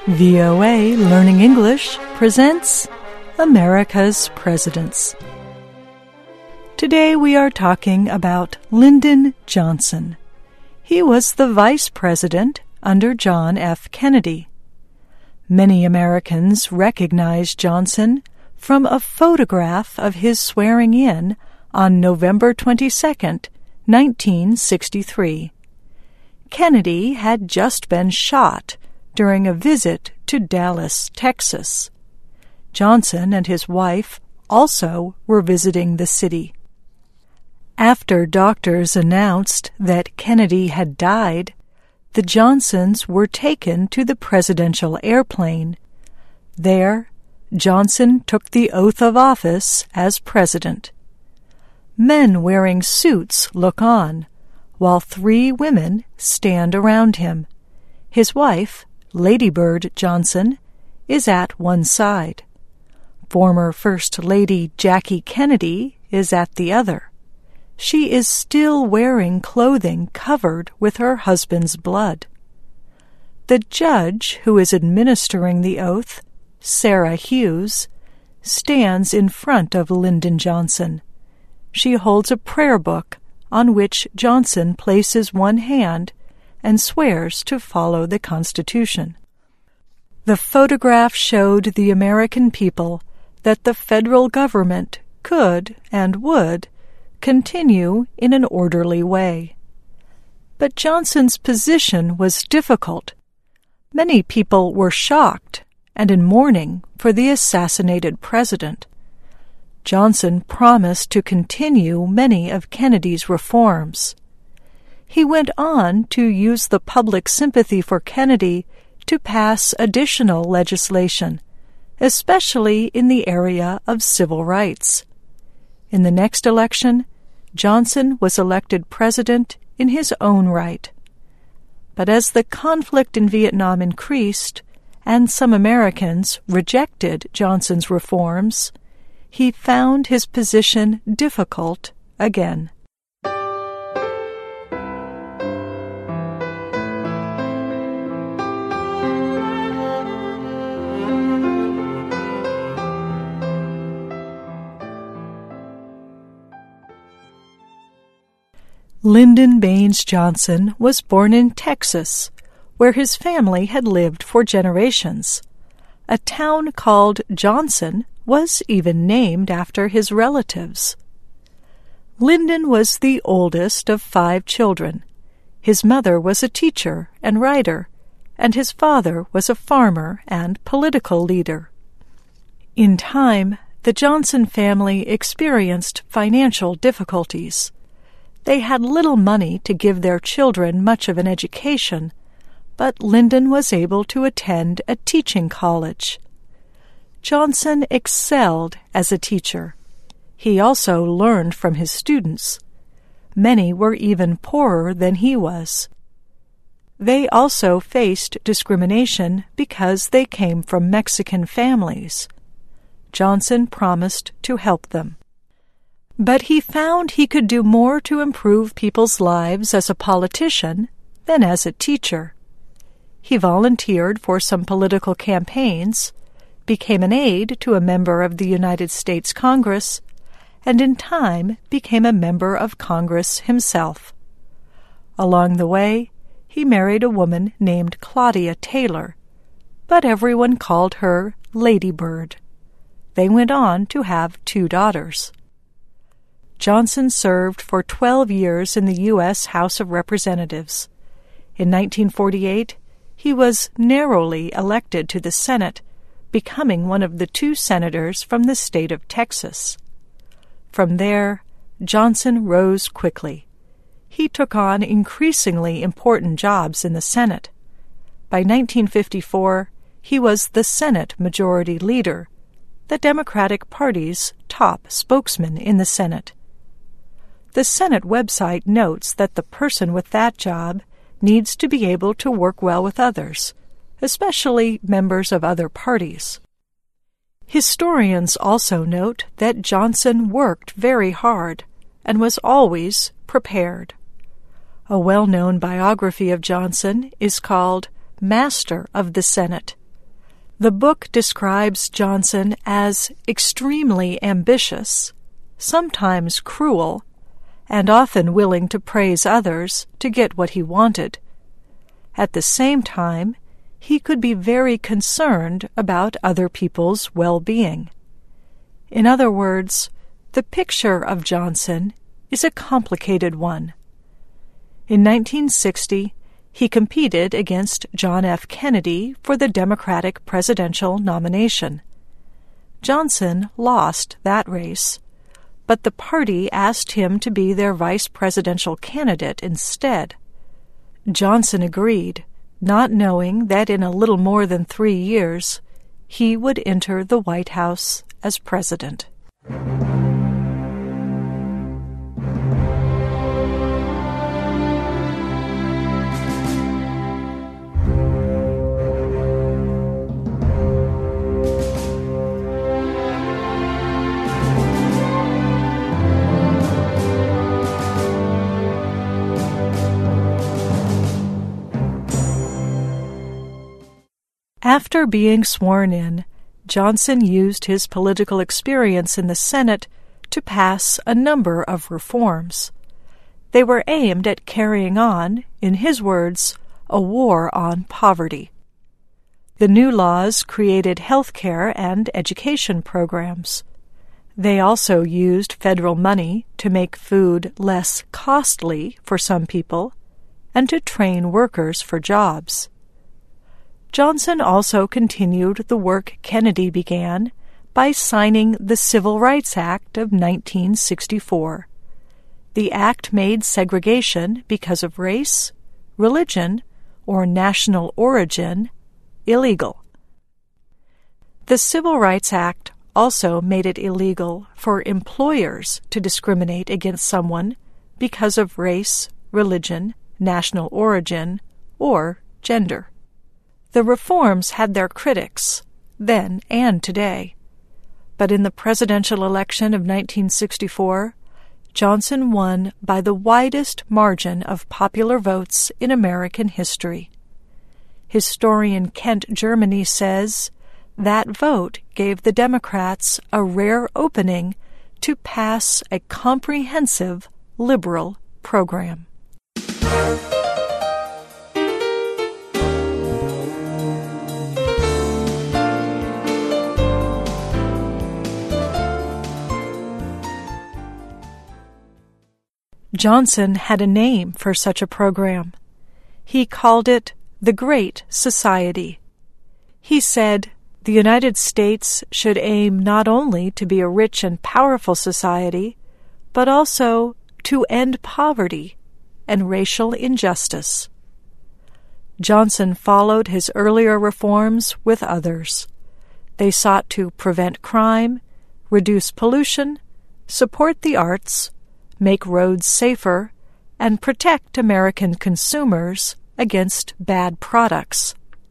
VOA Learning English presents America's Presidents. Today we are talking about Lyndon Johnson. He was the vice president under John F. Kennedy. Many Americans recognize Johnson from a photograph of his swearing in on November 22, 1963. Kennedy had just been shot during a visit to Dallas, Texas. Johnson and his wife also were visiting the city. After doctors announced that Kennedy had died, the Johnsons were taken to the presidential airplane. There, Johnson took the oath of office as president. Men wearing suits look on, while 3 women stand around him. His wife, Lady Bird Johnson, is at one side. Former First Lady Jackie Kennedy is at the other. She is still wearing clothing covered with her husband's blood. The judge who is administering the oath, Sarah Hughes, stands in front of Lyndon Johnson. She holds a prayer book on which Johnson places one hand and swears to follow the Constitution. The photograph showed the American people that the federal government could and would continue in an orderly way. But Johnson's position was difficult. Many people were shocked and in mourning for the assassinated president. Johnson promised to continue many of Kennedy's reforms. He went on to use the public sympathy for Kennedy to pass additional legislation, especially in the area of civil rights. In the next election, Johnson was elected president in his own right. But as the conflict in Vietnam increased, and some Americans rejected Johnson's reforms, he found his position difficult again. Lyndon Baines Johnson was born in Texas, where his family had lived for generations. A town called Johnson was even named after his relatives. Lyndon was the oldest of 5 children. His mother was a teacher and writer, and his father was a farmer and political leader. In time, the Johnson family experienced financial difficulties. They had little money to give their children much of an education, but Lyndon was able to attend a teaching college. Johnson excelled as a teacher. He also learned from his students. Many were even poorer than he was. They also faced discrimination because they came from Mexican families. Johnson promised to help them. But he found he could do more to improve people's lives as a politician than as a teacher. He volunteered for some political campaigns, became an aide to a member of the United States Congress, and in time became a member of Congress himself. Along the way, he married a woman named Claudia Taylor, but everyone called her Lady Bird. They went on to have 2 daughters. Johnson served for 12 years in the U.S. House of Representatives. In 1948, he was narrowly elected to the Senate, becoming one of the 2 senators from the state of Texas. From there, Johnson rose quickly. He took on increasingly important jobs in the Senate. By 1954, he was the Senate Majority Leader, the Democratic Party's top spokesman in the Senate. The Senate website notes that the person with that job needs to be able to work well with others, especially members of other parties. Historians also note that Johnson worked very hard and was always prepared. A well-known biography of Johnson is called Master of the Senate, The book describes Johnson as extremely ambitious, sometimes cruel, and often willing to praise others to get what he wanted. At the same time, he could be very concerned about other people's well-being. In other words, the picture of Johnson is a complicated one. In 1960, he competed against John F. Kennedy for the Democratic presidential nomination. Johnson lost that race, but the party asked him to be their vice presidential candidate instead. Johnson agreed, not knowing that in a little more than 3 years, he would enter the White House as president. After being sworn in, Johnson used his political experience in the Senate to pass a number of reforms. They were aimed at carrying on, in his words, a war on poverty. The new laws created health care and education programs. They also used federal money to make food less costly for some people and to train workers for jobs. Johnson also continued the work Kennedy began by signing the Civil Rights Act of 1964. The act made segregation because of race, religion, or national origin illegal. The Civil Rights Act also made it illegal for employers to discriminate against someone because of race, religion, national origin, or gender. The reforms had their critics, then and today. But in the presidential election of 1964, Johnson won by the widest margin of popular votes in American history. Historian Kent Germany says that vote gave the Democrats a rare opening to pass a comprehensive liberal program. Johnson had a name for such a program. He called it the Great Society. He said the United States should aim not only to be a rich and powerful society, but also to end poverty and racial injustice. Johnson followed his earlier reforms with others. They sought to prevent crime, reduce pollution, support the arts, make roads safer, and protect American consumers against bad products.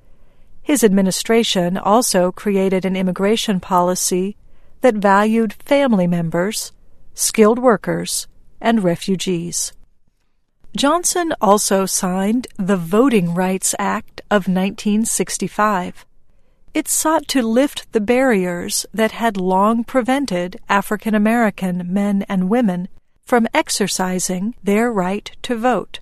His administration also created an immigration policy that valued family members, skilled workers, and refugees. Johnson also signed the Voting Rights Act of 1965. It sought to lift the barriers that had long prevented African American men and women from exercising their right to vote.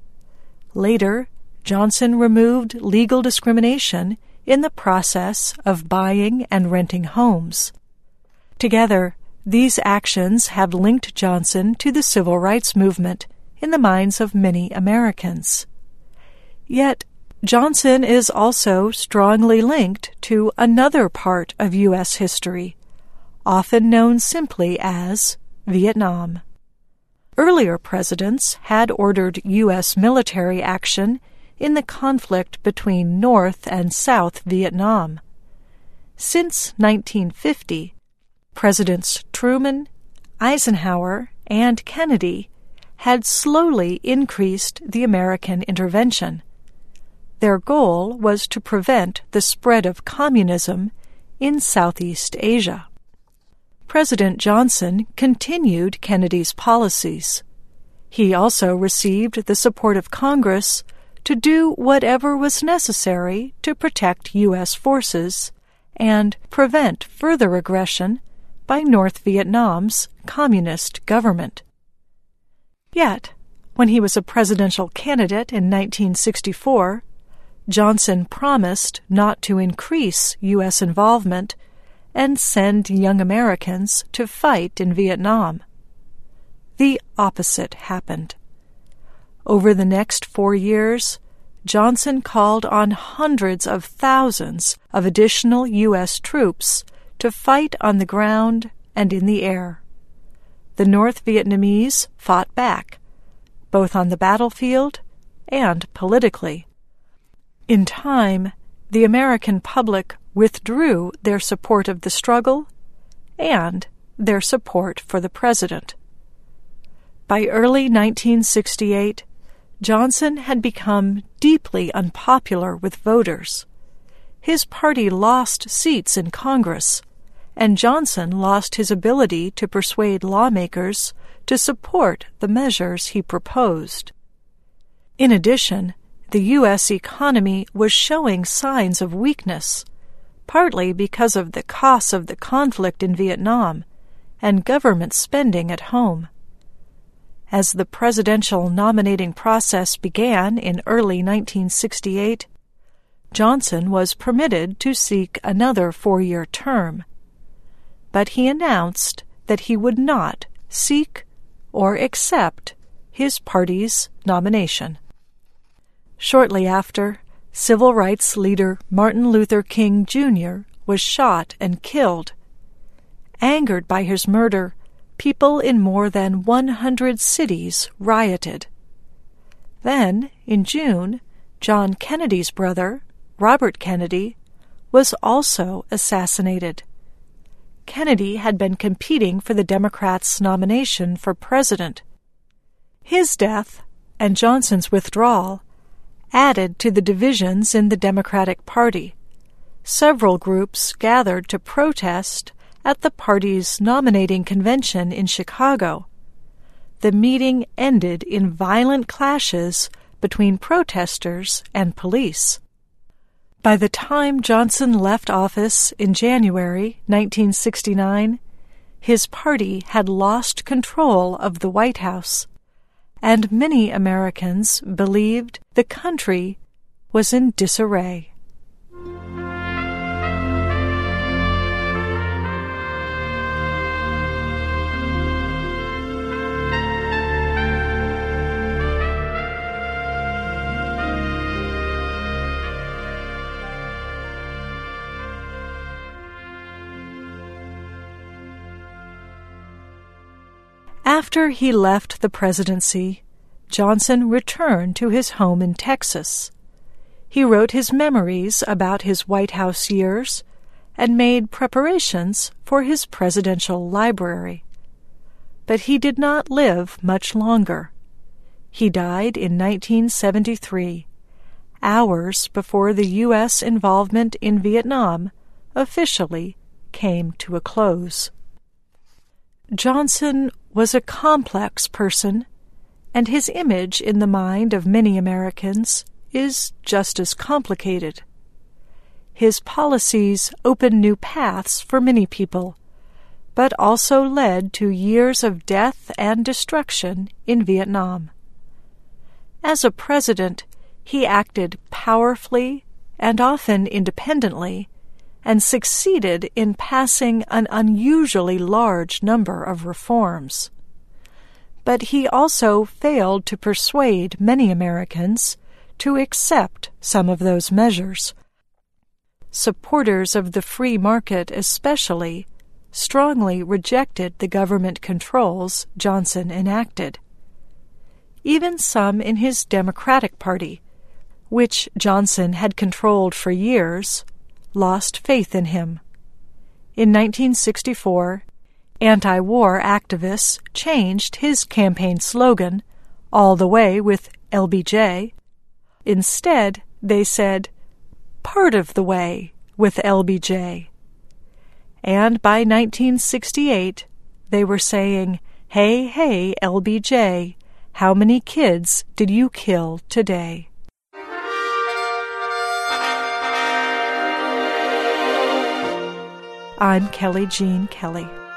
Later, Johnson removed legal discrimination in the process of buying and renting homes. Together, these actions have linked Johnson to the civil rights movement in the minds of many Americans. Yet, Johnson is also strongly linked to another part of U.S. history, often known simply as Vietnam. Earlier presidents had ordered U.S. military action in the conflict between North and South Vietnam. Since 1950, Presidents Truman, Eisenhower, and Kennedy had slowly increased the American intervention. Their goal was to prevent the spread of communism in Southeast Asia. President Johnson continued Kennedy's policies. He also received the support of Congress to do whatever was necessary to protect U.S. forces and prevent further aggression by North Vietnam's communist government. Yet, when he was a presidential candidate in 1964, Johnson promised not to increase U.S. involvement and send young Americans to fight in Vietnam. The opposite happened. Over the next 4 years, Johnson called on hundreds of thousands of additional U.S. troops to fight on the ground and in the air. The North Vietnamese fought back, both on the battlefield and politically. In time, the American public withdrew their support of the struggle and their support for the president. By early 1968, Johnson had become deeply unpopular with voters. His party lost seats in Congress, and Johnson lost his ability to persuade lawmakers to support the measures he proposed. In addition, the U.S. economy was showing signs of weakness, partly because of the costs of the conflict in Vietnam and government spending at home. As the presidential nominating process began in early 1968, Johnson was permitted to seek another 4-year term, but he announced that he would not seek or accept his party's nomination. Shortly after, civil rights leader Martin Luther King Jr. was shot and killed. Angered by his murder, people in more than 100 cities rioted. Then, in June, John Kennedy's brother, Robert Kennedy, was also assassinated. Kennedy had been competing for the Democrats' nomination for president. His death and Johnson's withdrawal added to the divisions in the Democratic Party. Several groups gathered to protest at the party's nominating convention in Chicago. The meeting ended in violent clashes between protesters and police. By the time Johnson left office in January 1969, his party had lost control of the White House, and many Americans believed the country was in disarray. After he left the presidency, Johnson returned to his home in Texas. He wrote his memories about his White House years and made preparations for his presidential library. But he did not live much longer. He died in 1973, hours before the U.S. involvement in Vietnam officially came to a close. Johnson was a complex person, and his image in the mind of many Americans is just as complicated. His policies opened new paths for many people, but also led to years of death and destruction in Vietnam. As a president, he acted powerfully and often independently, and succeeded in passing an unusually large number of reforms. But he also failed to persuade many Americans to accept some of those measures. Supporters of the free market especially strongly rejected the government controls Johnson enacted. Even some in his Democratic Party, which Johnson had controlled for years, lost faith in him. In 1964, anti-war activists changed his campaign slogan, "All the way with LBJ." Instead, they said, "Part of the way with LBJ." And by 1968, they were saying, "Hey, hey, LBJ, how many kids did you kill today?" I'm Kelly Jean Kelly.